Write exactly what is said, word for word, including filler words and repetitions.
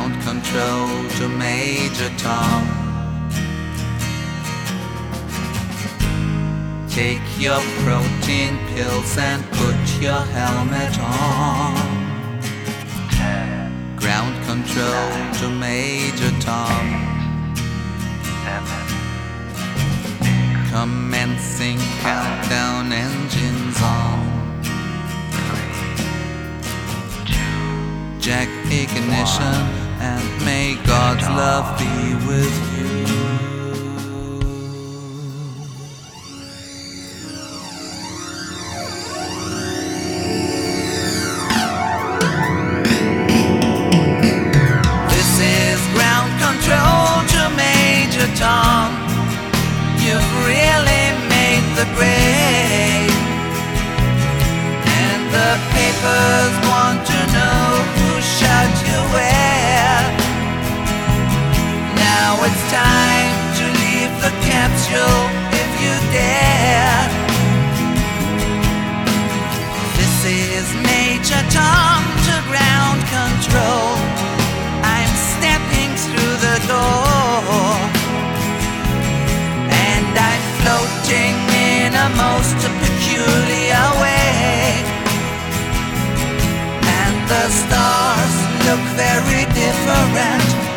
Ground control to Major Tom. Take your protein pills and put your helmet on. ten, Ground control nine, to Major Tom. seven, Commencing countdown, engines on. three, two, Jack ignition, and may God's love be with you. This is ground control to Major Tom. You've really made the grade, and the papers want to know who shot you where. Now it's time to leave the capsule if you dare. This is Major Tom to ground control. I'm stepping through the door, and I'm floating in a most peculiar way. And the stars look very different